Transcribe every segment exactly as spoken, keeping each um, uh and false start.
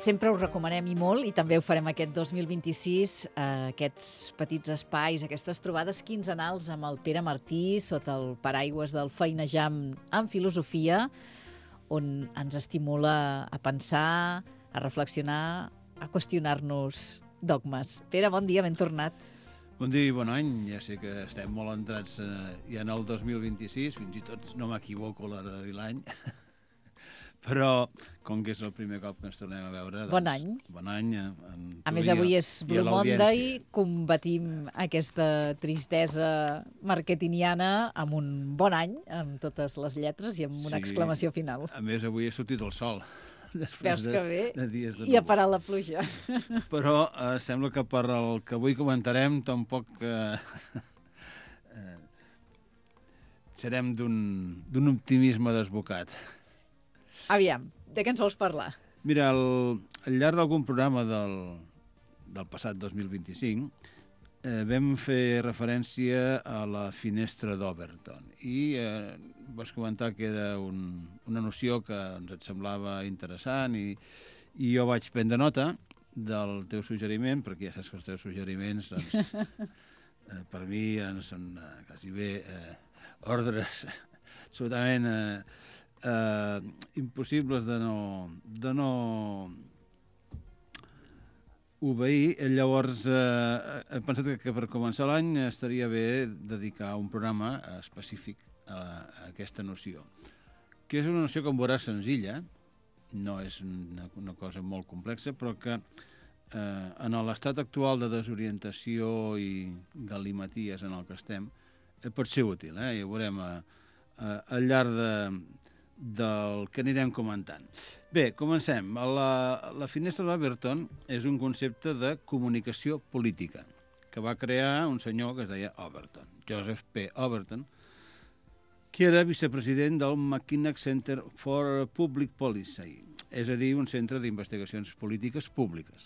sempre ho recomanem i molt, i també ho farem aquest dos mil vint-i-sis, eh, aquests petits espais, aquestes trobades quinzenals amb el Pere Martí sota el paraigües del Feinejam en filosofia, on ens estimula a pensar, a reflexionar, a qüestionar-nos dogmes. Pere, bon dia, ben tornat. Bon dia i bon any. Ja sé que estem molt entrats eh, ja en el dos mil vint-i-sis, fins i tot no m'equivoco a l'hora de dir l'any, però com que és el primer cop que ens tornem a veure... Doncs, bon any. Bon any. En a més, avui és Blue Monday, combatim aquesta tristesa marketingiana amb un bon any, amb totes les lletres i amb una sí, exclamació final. A més, avui ha sortit el sol. Veus que bé, de, de de i ha parat la pluja. Però eh, sembla que per el que avui comentarem tampoc eh, eh, serem d'un optimisme desbocat. Aviam, de què ens vols parlar? Mira, el, al llarg d'algun programa del, del passat dos mil vint-i-cinc eh, vam fer referència a la finestra d'Overton i eh, vas comentar que era un, una noció que ens et semblava interessant i, i jo vaig prendre nota del teu suggeriment, perquè ja saps que els teus suggeriments doncs, eh, per mi en són eh, quasi bé eh, ordres absolutament eh, eh, impossibles de no, de no obeir. Llavors eh, he pensat que, que per començar l'any estaria bé dedicar un programa específic a, a aquesta noció, que és una noció, com veuràs, senzilla, no és una, una cosa molt complexa, però que eh, en l'estat actual de desorientació i galimaties en el que estem eh, pot ser útil, eh? I ho veurem a, a, al llarg de, del que anirem comentant. Bé, comencem. La, la finestra d'Overton és un concepte de comunicació política que va crear un senyor que es deia Overton, Joseph P. Overton, que era vicepresident del McKinnock Center for Public Policy, és a dir, un centre d'investigacions polítiques públiques.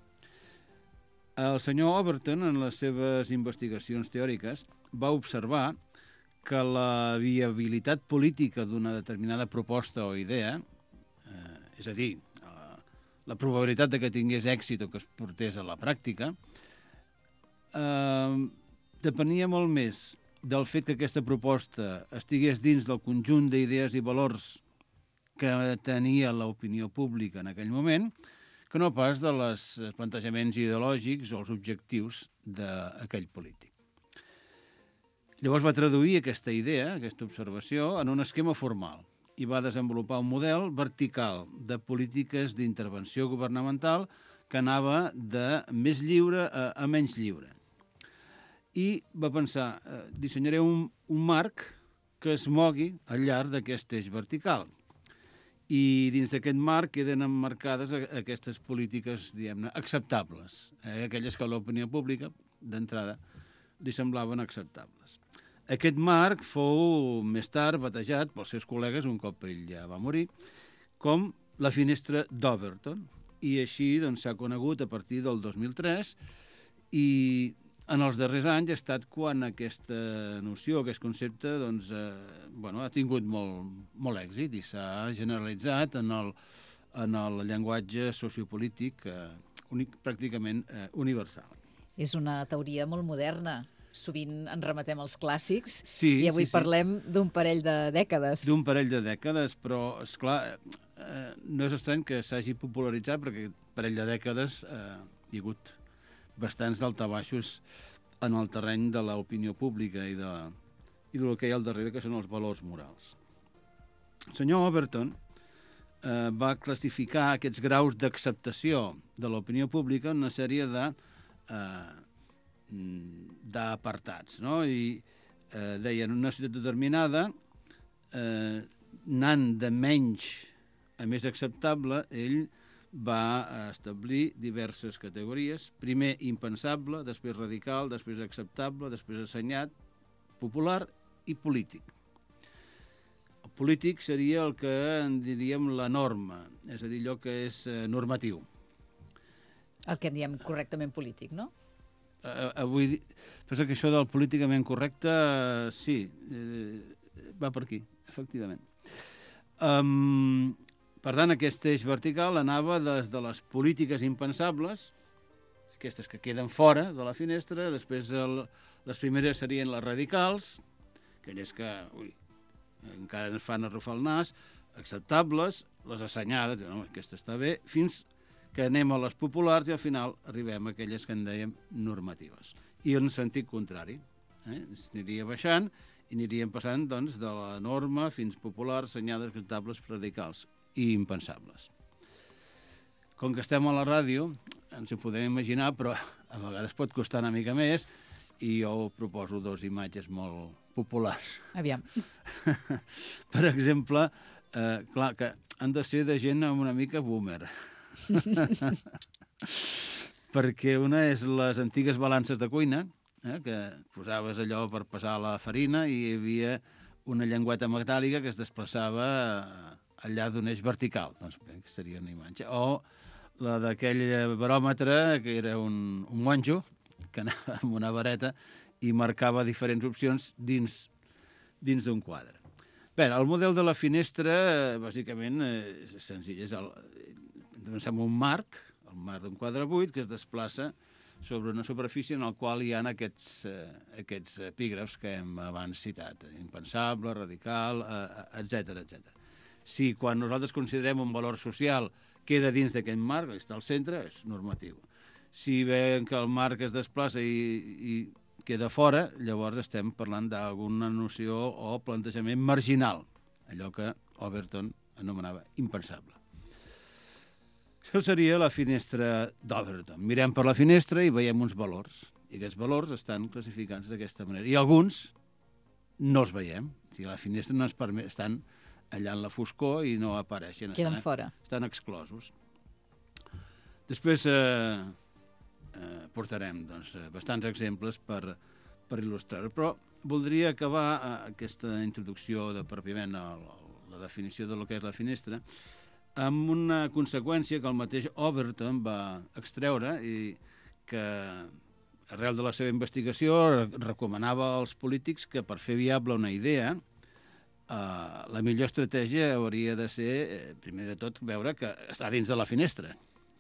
El senyor Overton, en les seves investigacions teòriques, va observar que la viabilitat política d'una determinada proposta o idea, eh, és a dir, eh, la probabilitat de que tingués èxit o que es portés a la pràctica, eh, depenia molt més del fet que aquesta proposta estigués dins del conjunt d'idees i valors que tenia l'opinió pública en aquell moment, que no pas de les plantejaments ideològics o els objectius d'aquell polític. Llavors va traduir aquesta idea, aquesta observació, en un esquema formal i va desenvolupar un model vertical de polítiques d'intervenció governamental que anava de més lliure a, a menys lliure. I va pensar, eh, dissenyaré un, un marc que es mogui al llarg d'aquest eix vertical. I dins d'aquest marc queden emmarcades aquestes polítiques, diguem-ne, acceptables, eh, aquelles que a l'opinió pública, d'entrada, li semblaven acceptables. Aquest marc fou més tard batejat pels seus col·legues, un cop ell ja va morir, com la finestra d'Overton, i així doncs, s'ha conegut a partir del dos mil tres, i en els darrers anys ha estat quan aquesta noció, aquest concepte, doncs, eh, bueno, ha tingut molt, molt èxit i s'ha generalitzat en el, en el llenguatge sociopolític eh, únic, pràcticament eh, universal. És una teoria molt moderna. Sovint ens remetem als clàssics sí, i avui sí, sí. parlem d'un parell de dècades. D'un parell de dècades, però, esclar, eh, no és estrany que s'hagi popularitzat perquè aquest parell de dècades eh, hi ha hagut bastants daltabaixos en el terreny de l'opinió pública i de, i del que hi ha al darrere, que són els valors morals. El senyor Overton eh, va classificar aquests graus d'acceptació de l'opinió pública en una sèrie de eh, d'apartats, no? I eh, deien, en una societat determinada, eh, anant de menys a més acceptable, ell va establir diverses categories. Primer impensable, després radical, després acceptable, després assenyat, popular i polític. El polític seria el que en diríem la norma, és a dir, allò que és eh, normatiu. El que en diem correctament polític, no? Uh, avui, penso que això del políticament correcte, uh, sí, uh, va per aquí, efectivament. Um, Per tant, aquest eix vertical anava des de les polítiques impensables, aquestes que queden fora de la finestra, després el, les primeres serien les radicals, aquelles que ui, encara ens fan arrufar el nas, acceptables, les assenyades, no, aquesta està bé, fins que anem a les populars i al final arribem a aquelles que en dèiem normatives. I en sentit contrari, eh? Aniria baixant i aniríem passant doncs, de la norma fins populars, assenyades, acceptables, radicals i impensables. Com que estem a la ràdio, ens ho podem imaginar, però a vegades pot costar una mica més i jo proposo dos imatges molt populars. Aviam. Per exemple, eh, clar, que han de ser de gent una mica boomer. Perquè una és les antigues balances de cuina, eh, que posaves allò per pesar la farina i hi havia una llengüeta metàl·lica que es desplaçava al llarg d'un eix vertical. Doncs bé, seria una imatge. O la d'aquell baròmetre, que era un, un monjo, que anava amb una vareta i marcava diferents opcions dins, dins d'un quadre. Bé, el model de la finestra, bàsicament, és senzill. És el, pensem un marc, el marc d'un quadre buit, que es desplaça sobre una superfície en la qual hi ha aquests, eh, aquests epígrafs que hem abans citat, impensable, radical, eh, etcètera, etcètera. Si quan nosaltres considerem un valor social queda dins d'aquest marc, està al centre, és normatiu. Si veiem que el marc es desplaça i, i queda fora, llavors estem parlant d'alguna noció o plantejament marginal, allò que Overton anomenava impensable. Això seria la finestra d'Overton. Mirem per la finestra i veiem uns valors, i aquests valors estan classificats d'aquesta manera. I alguns no els veiem. O sigui, la finestra no ens permet, estan allà en la foscor i no apareixen. Queden estan, fora. Estan exclosos. Després eh, eh, portarem doncs, bastants exemples per, per il·lustrar-ho, però voldria acabar eh, aquesta introducció de pròpiament a la, la definició de lo que és la finestra amb una conseqüència que el mateix Overton va extreure i que arrel de la seva investigació recomanava als polítics que per fer viable una idea Uh, la millor estratègia hauria de ser, eh, primer de tot, veure que està dins de la finestra.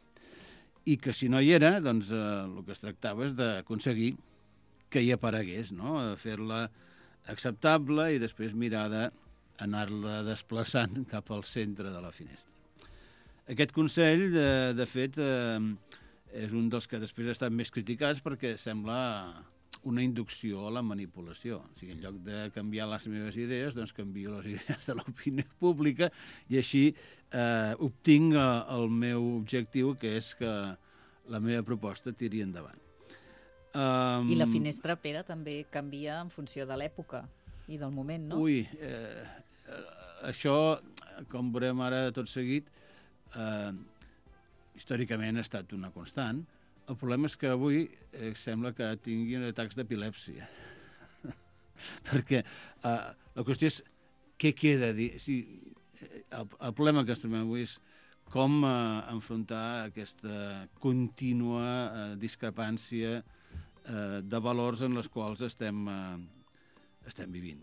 I que si no hi era, doncs eh, el que es tractava és d'aconseguir que hi aparegués, no? Fer-la acceptable i després mirar d'anar-la desplaçant cap al centre de la finestra. Aquest consell, de, de fet, eh, és un dels que després ha estat més criticats perquè sembla una inducció a la manipulació. O sigui, en lloc de canviar les meves idees, doncs canvio les idees de l'opinió pública i així eh, obtinc el meu objectiu, que és que la meva proposta tiri endavant. Um, I la finestra, Pere, també canvia en funció de l'època i del moment, no? Ui, eh, eh, això, com veurem ara tot seguit, eh, històricament ha estat una constant. El problema és que avui eh, sembla que tinguin atacs d'epilèpsia. Perquè eh, la qüestió és què queda. Si, el, el problema que ens trobem avui és com eh, enfrontar aquesta contínua eh, discrepància eh, de valors en les quals estem, eh, estem vivint.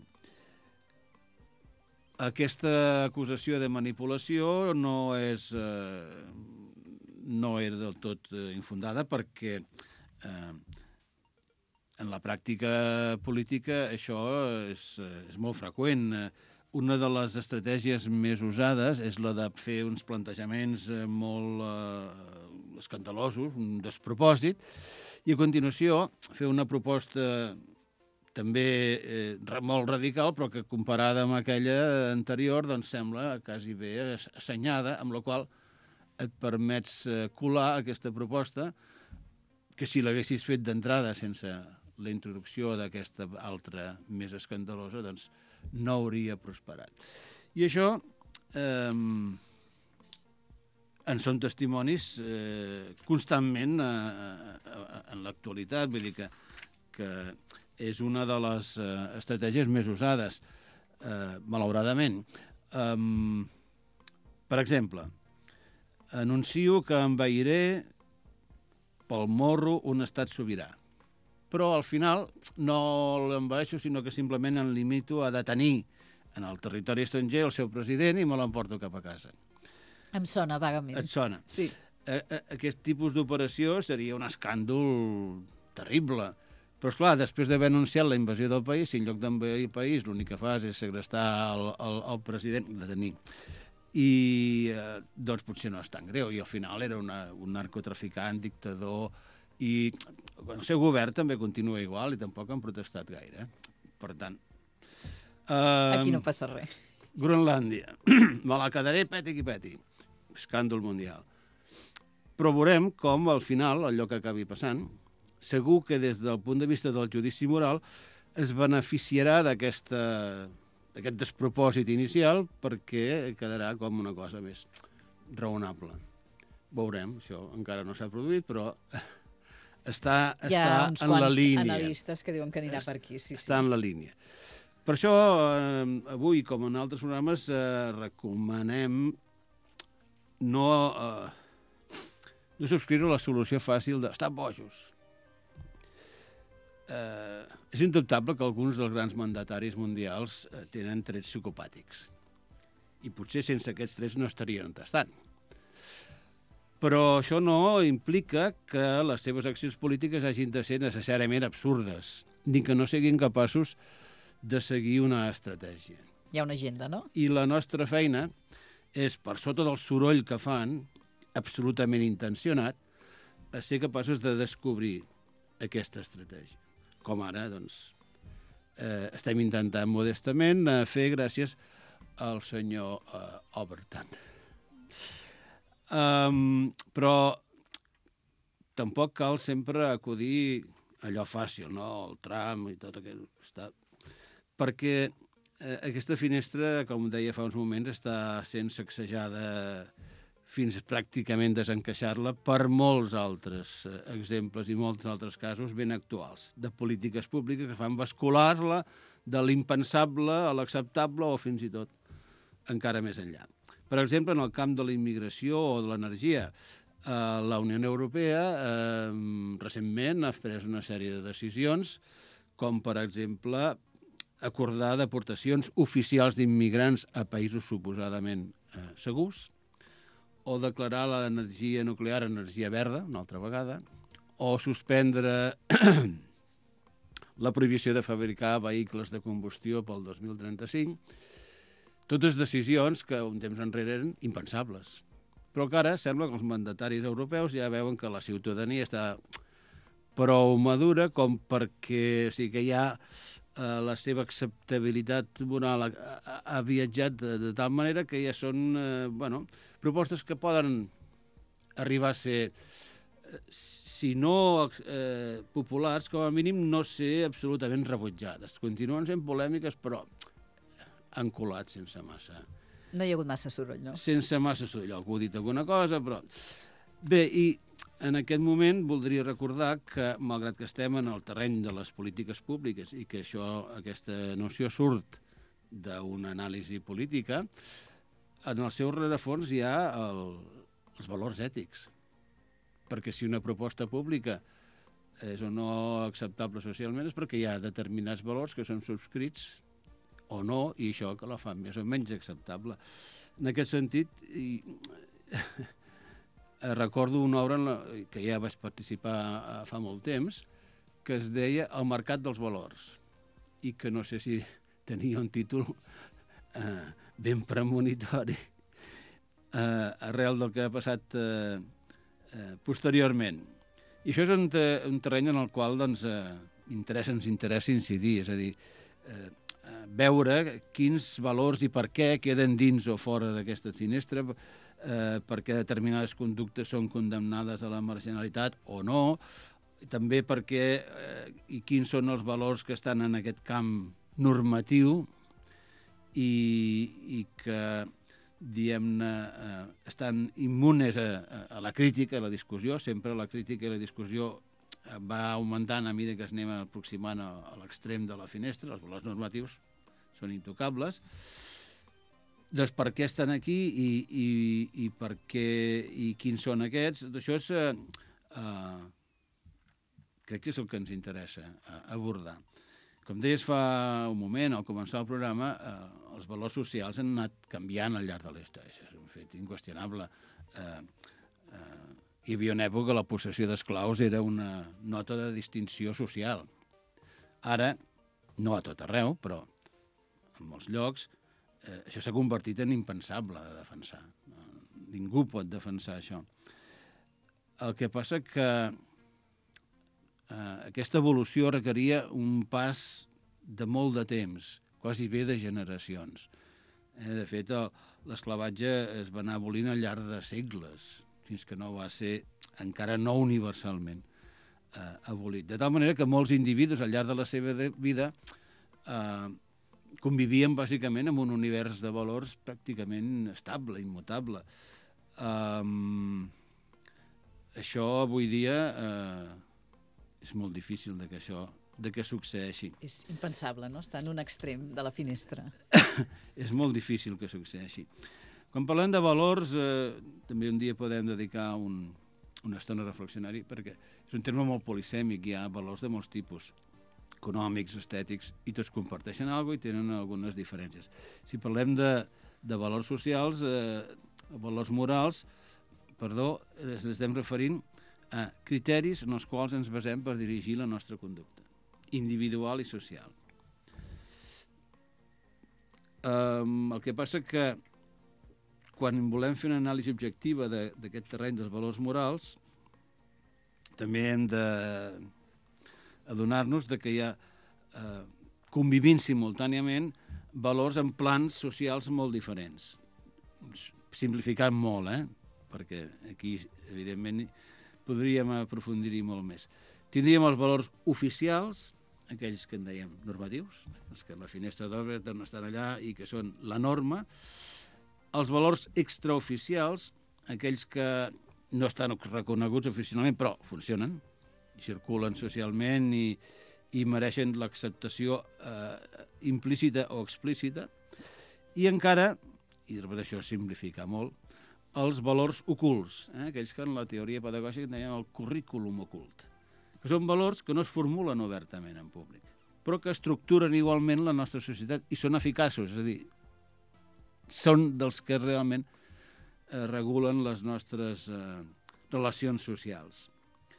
Aquesta acusació de manipulació no és... Eh, no era del tot eh, infundada perquè eh, en la pràctica política això és, és molt freqüent. Una de les estratègies més usades és la de fer uns plantejaments eh, molt eh, escandalosos, un despropòsit, i a continuació fer una proposta també eh, molt radical, però que comparada amb aquella anterior doncs sembla quasi bé assenyada, amb la qual et permets colar aquesta proposta que si l'haguessis fet d'entrada sense la introducció d'aquesta altra més escandalosa, doncs no hauria prosperat. I això eh, en són testimonis eh, constantment eh, en l'actualitat, vull dir que, que és una de les eh, estratègies més usades, eh, malauradament. Eh, per exemple, anuncio que envairé pel morro un estat sobirà. Però al final no l'envaeixo, sinó que simplement em limito a detenir en el territori estranger el seu president i me l'emporto cap a casa. Em sona vagament. Et sona? Sí. A, a, aquest tipus d'operació seria un escàndol terrible. Però, esclar, després d'haver anunciat la invasió del país, si en lloc d'envair el país l'únic que fas és segrestar el, el, el president, de tenir, i eh, doncs potser no és tan greu. I al final era una, un narcotraficant, dictador, i el seu govern també continua igual i tampoc han protestat gaire. Per tant... Eh, Aquí no passa res. Groenlàndia. Me la quedaré peti qui peti. Escàndol mundial. Però veurem com al final, allò que acabi passant, segur que des del punt de vista del judici moral es beneficiarà d'aquesta d'aquest despropòsit inicial perquè quedarà com una cosa més raonable. Veurem, això encara no s'ha produït, però està, Hi ha està uns en la quants línia. analistes que diuen que anirà per aquí. Sí, sí. Està en la línia. Per això, eh, avui, com en altres programes, eh, recomanem no, eh, no subscriure la solució fàcil d'estar bojos. Eh, és indubtable que alguns dels grans mandataris mundials eh, tenen trets psicopàtics. I potser sense aquests trets no estarien tastant. Però això no implica que les seves accions polítiques hagin de ser necessàriament absurdes, ni que no siguin capaços de seguir una estratègia. Hi ha una agenda, no? I la nostra feina és, per sota del soroll que fan, absolutament intencionat, a ser capaços de descobrir aquesta estratègia. Com ara, doncs, eh, estem intentant modestament eh, fer gràcies al senyor eh, Overton. Um, però tampoc cal sempre acudir allò fàcil, no? El tram i tot aquest... Està... Perquè eh, aquesta finestra, com deia fa uns moments, està sent sacsejada fins pràcticament desencaixar-la per molts altres eh, exemples i molts altres casos ben actuals, de polítiques públiques que fan bascular-la de l'impensable a l'acceptable o fins i tot encara més enllà. Per exemple, en el camp de la immigració o de l'energia, eh, la Unió Europea eh, recentment ha pres una sèrie de decisions, com per exemple acordar deportacions oficials d'immigrants a països suposadament eh, segurs, o declarar l'energia nuclear energia verda, una altra vegada, o suspendre la prohibició de fabricar vehicles de combustió pel dos mil trenta-cinc. Totes decisions que un temps enrere eren impensables. Però que ara sembla que els mandataris europeus ja veuen que la ciutadania està prou madura com perquè, o sigui, que ja eh, la seva acceptabilitat moral ha, ha, ha viatjat de, de tal manera que ja són, eh, bueno, propostes que poden arribar a ser, eh, si no eh, populars, com a mínim no ser absolutament rebutjades. Continuen sent polèmiques, però han colat sense massa... No hi ha hagut massa soroll, no? Sense massa soroll. Algú ha dit alguna cosa, però... Bé, i en aquest moment voldria recordar que, malgrat que estem en el terreny de les polítiques públiques i que això, aquesta noció surt d'una anàlisi política, en el seu rerefons hi ha el, els valors ètics. Perquè si una proposta pública és o no acceptable socialment és perquè hi ha determinats valors que són subscrits o no, i això que la fa més o menys acceptable. En aquest sentit, i... recordo una obra en la, que ja vaig participar fa molt temps, que es deia El mercat dels valors, i que no sé si tenia un títol eh, ben premonitori eh, arrel del que ha passat eh, eh, posteriorment. I això és un, te, un terreny en el qual doncs, eh, interessa, ens interessa incidir, és a dir, eh, veure quins valors i per què queden dins o fora d'aquesta finestra, eh, perquè determinades conductes són condemnades a la marginalitat o no, també perquè eh, i quins són els valors que estan en aquest camp normatiu i, i que, diguem-ne, eh, estan immunes a, a la crítica, a la discussió. Sempre la crítica i la discussió va augmentant a mesura que es anem aproximant a, a l'extrem de la finestra. Els valors normatius són intocables. Doncs per què estan aquí i, i, i per què i quins són aquests? Això és, eh, eh, crec que és el que ens interessa eh, abordar. com deies fa un moment, al començar el programa, eh, els valors socials han anat canviant al llarg de la història. Això és un fet inqüestionable. Eh, eh, hi havia una època que la possessió d'esclaus era una nota de distinció social. Ara, no a tot arreu, però en molts llocs, eh, això s'ha convertit en impensable de defensar. Eh, ningú pot defensar això. El que passa que Uh, aquesta evolució requeria un pas de molt de temps, quasi bé de generacions. Eh, de fet, l'esclavatge es va anar abolint al llarg de segles, fins que no va ser, encara no universalment, uh, abolit. De tal manera que molts individus al llarg de la seva de vida uh, convivien bàsicament en un univers de valors pràcticament estable, immutable. Um, això avui dia... Uh, és molt difícil de que això de que succeeixi. És impensable, no?, estar en un extrem de la finestra. És molt difícil que succeeixi. Quan parlem de valors, eh, també un dia podem dedicar un, una estona a reflexionar-hi, perquè és un terme molt polisèmic, hi ha valors de molts tipus, econòmics, estètics, i tots comparteixen alguna cosa i tenen algunes diferències. Si parlem de, de valors socials, eh, valors morals, perdó, ens estem referint a criteris en els quals ens basem per dirigir la nostra conducta, individual i social. Um, el que passa que quan volem fer una anàlisi objectiva d'aquest terreny dels valors morals, també hem d'adonar-nos que hi ha, eh, convivint simultàniament, valors en plans socials molt diferents. Simplificant molt, eh? Perquè aquí, evidentment, podríem aprofundir-hi molt més. Tindríem els valors oficials, aquells que en dèiem normatius, els que en la finestra d'obra estan allà i que són la norma, els valors extraoficials, aquells que no estan reconeguts oficialment, però funcionen, circulen socialment i, i mereixen l'acceptació eh, implícita o explícita, i encara, i repeteixo, simplificar molt, els valors ocults, eh? aquells que en la teoria pedagògica en deien el currículum ocult, que són valors que no es formulen obertament en públic, però que estructuren igualment la nostra societat i són eficaços, és a dir, són dels que realment eh, regulen les nostres eh, relacions socials.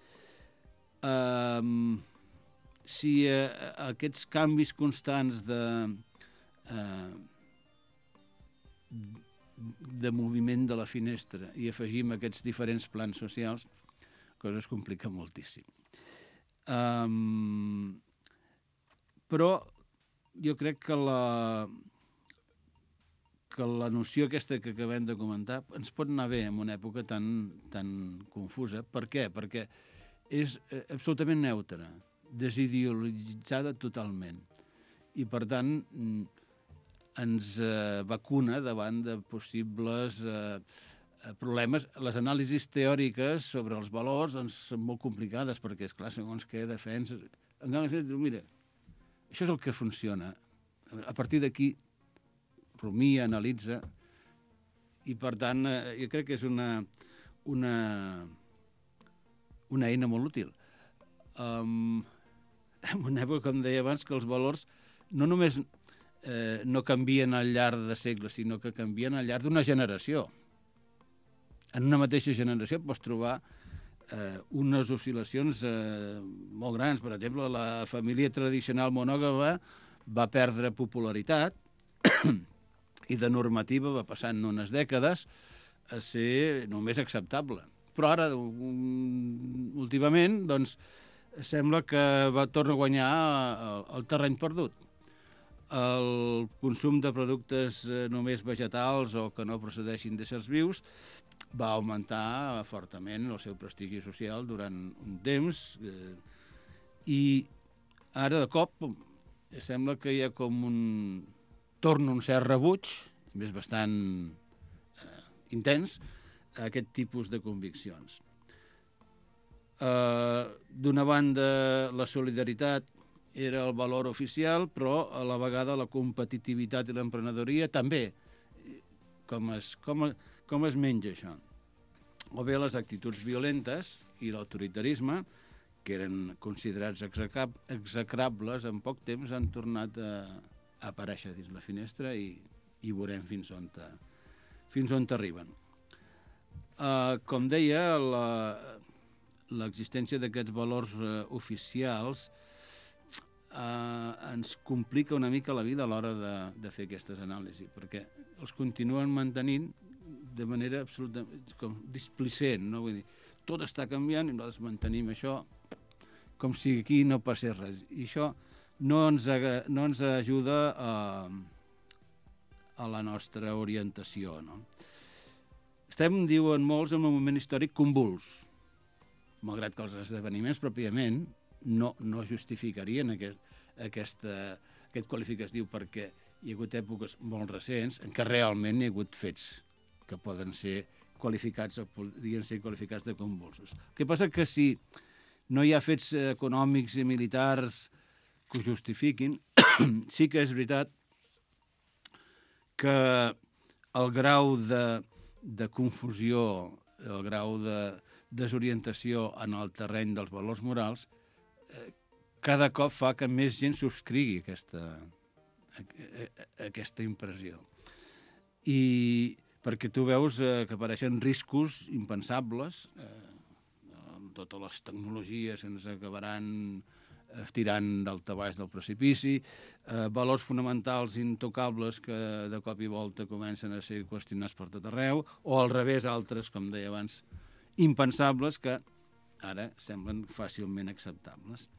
Um, si eh, aquests canvis constants de... Eh, de moviment de la finestra i afegim aquests diferents plans socials, cosa es complica moltíssim. Um, però jo crec que la, que la noció aquesta que acabem de comentar ens pot anar bé en una època tan, tan confusa. Per què? Perquè és absolutament neutra, desideologitzada totalment. I, per tant, ens eh, vacuna davant de possibles eh, problemes. Les anàlisis teòriques sobre els valors doncs, són molt complicades perquè, esclar, segons què defenses... Mira, això és el que funciona. A partir d'aquí, rumia, analitza, i per tant, eh, jo crec que és una, una, una eina molt útil. Um, en una època, com deia abans, que els valors no només... Eh, no canvien al llarg de segles, sinó que canvien al llarg d'una generació. En una mateixa generació pots trobar eh, unes oscil·lacions eh, molt grans. Per exemple, la família tradicional monògama va perdre popularitat i de normativa va passar en unes dècades a ser només acceptable. Però ara, un, últimament, doncs, sembla que va tornar a guanyar el, el terreny perdut. El consum de productes només vegetals o que no procedeixin d'éssers vius va augmentar fortament el seu prestigi social durant un temps eh, i ara de cop sembla que hi ha com un torna un cert rebuig, més bastant eh, intens, a aquest tipus de conviccions. Eh, d'una banda, la solidaritat era el valor oficial, però a la vegada la competitivitat i l'emprenedoria també. Com es, com, com es menja això? O bé les actituds violentes i l'autoritarisme, que eren considerats execrables, en poc temps han tornat a, a aparèixer dins la finestra i, i veurem fins on, te, fins on arriben. Uh, com deia, l'existència d'aquests valors uh, oficials uh, ens complica una mica la vida a l'hora de, de fer aquestes anàlisis, perquè els continuen mantenint de manera absolutament com displicent, no? Vull dir, tot està canviant i nosaltres mantenim això com si aquí no passés res. I això no ens, no ens ajuda a, a la nostra orientació, no? Estem, diuen molts, en un moment històric convuls, malgrat que els esdeveniments pròpiament no, no justificarien aquest, aquesta, aquest qualificatiu, perquè hi ha hagut èpoques molt recents en què realment hi ha hagut fets que poden ser qualificats o podrien ser qualificats de convulsos. El que passa que si no hi ha fets econòmics i militars que ho justifiquin, sí que és veritat que el grau de, de confusió, el grau de desorientació en el terreny dels valors morals, eh, cada cop fa que més gent subscrigui aquesta, aquesta impressió. I perquè tu veus eh, que apareixen riscos impensables, eh, amb totes les tecnologies que ens acabaran eh, tirant daltabaix del precipici, eh, valors fonamentals intocables que de cop i volta comencen a ser qüestionats per tot arreu, o al revés altres, com deia abans, impensables que ara semblen fàcilment acceptables.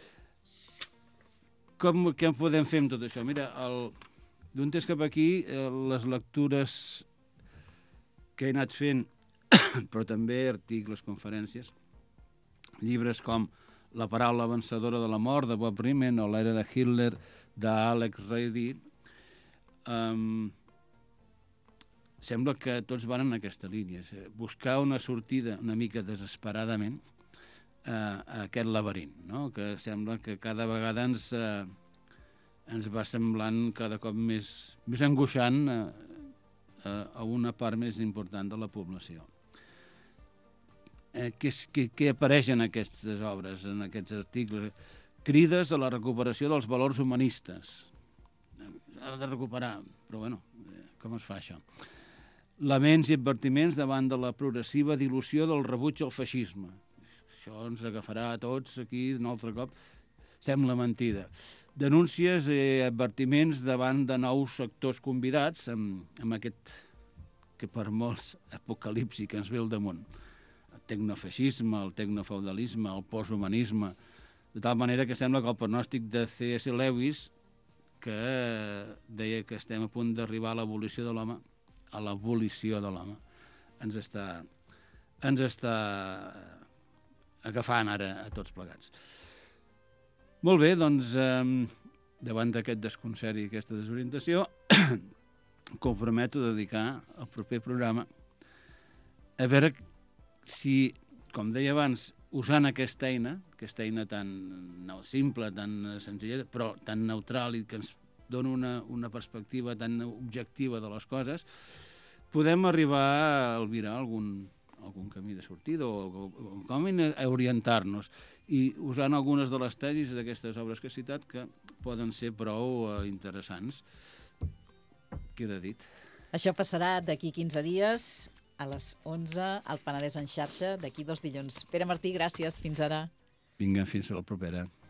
Com, què en podem fer amb tot això? Mira, el, d'un temps cap aquí, eh, les lectures que he anat fent, però també articles, conferències, llibres com La paraula vencedora de la mort, de Bob Riemann, o L'era de Hitler, d'Alex Reidy, um, sembla que tots van en aquesta línia. Buscar una sortida una mica desesperadament uh, a aquest laberint, no? Que sembla que cada vegada ens, uh, ens va semblant cada cop més, més angoixant uh, a una part més important de la població. Eh, què, què, què apareix en aquestes obres, en aquests articles? Crides a la recuperació dels valors humanistes. S'ha de recuperar, però bueno, com es fa això? Laments i advertiments davant de la progressiva dilució del rebuig al feixisme. Això ens agafarà a tots aquí un altre cop. Sembla mentida. Denúncies i advertiments davant de nous sectors convidats amb, amb aquest que per molts apocalipsi que ens ve al damunt. El tecnofeixisme, el tecnofeudalisme, el posthumanisme, de tal manera que sembla que el pronòstic de C S Lewis, que deia que estem a punt d'arribar a l'abolició de l'home, a l'abolició de l'home, ens està, ens està agafant ara a tots plegats. Molt bé, doncs, eh, davant d'aquest desconcert i aquesta desorientació, comprometo a dedicar el proper programa a veure si, com deia abans, usant aquesta eina, aquesta eina tan simple, tan senzilla, però tan neutral i que ens dona una, una perspectiva tan objectiva de les coses, podem arribar a albirar algun, algun camí de sortida o, o, o com a orientar-nos, i usant algunes de les tesis d'aquestes obres que he citat que poden ser prou uh, interessants. Queda dit. Això passarà d'aquí quinze dies a les onze al Penedès en xarxa, d'aquí dos dilluns. Pere Martí, gràcies. Fins ara. Vinga, fins a la propera.